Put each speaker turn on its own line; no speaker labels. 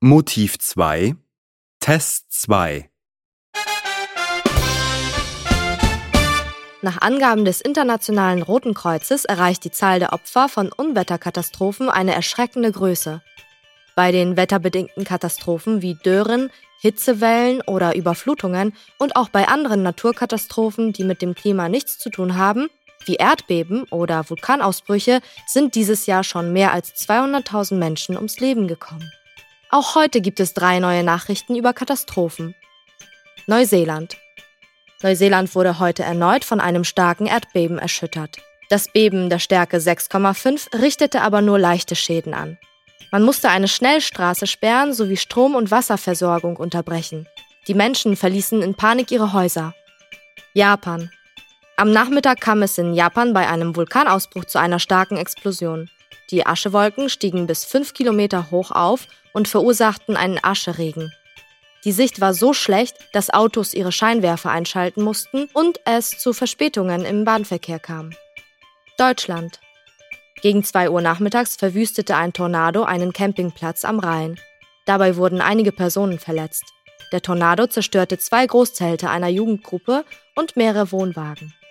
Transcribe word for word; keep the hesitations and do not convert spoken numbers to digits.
Motiv zwei, Test zwei.
Nach Angaben des Internationalen Roten Kreuzes erreicht die Zahl der Opfer von Unwetterkatastrophen eine erschreckende Größe. Bei den wetterbedingten Katastrophen wie Dürren, Hitzewellen oder Überflutungen und auch bei anderen Naturkatastrophen, die mit dem Klima nichts zu tun haben, wie Erdbeben oder Vulkanausbrüche, sind dieses Jahr schon mehr als zweihunderttausend Menschen ums Leben gekommen. Auch heute gibt es drei neue Nachrichten über Katastrophen. Neuseeland. Neuseeland wurde heute erneut von einem starken Erdbeben erschüttert. Das Beben der Stärke sechs Komma fünf richtete aber nur leichte Schäden an. Man musste eine Schnellstraße sperren sowie Strom- und Wasserversorgung unterbrechen. Die Menschen verließen in Panik ihre Häuser. Japan. Am Nachmittag kam es in Japan bei einem Vulkanausbruch zu einer starken Explosion. Die Aschewolken stiegen bis fünf Kilometer hoch auf und verursachten einen Ascheregen. Die Sicht war so schlecht, dass Autos ihre Scheinwerfer einschalten mussten und es zu Verspätungen im Bahnverkehr kam. Deutschland. Gegen zwei Uhr nachmittags verwüstete ein Tornado einen Campingplatz am Rhein. Dabei wurden einige Personen verletzt. Der Tornado zerstörte zwei Großzelte einer Jugendgruppe und mehrere Wohnwagen.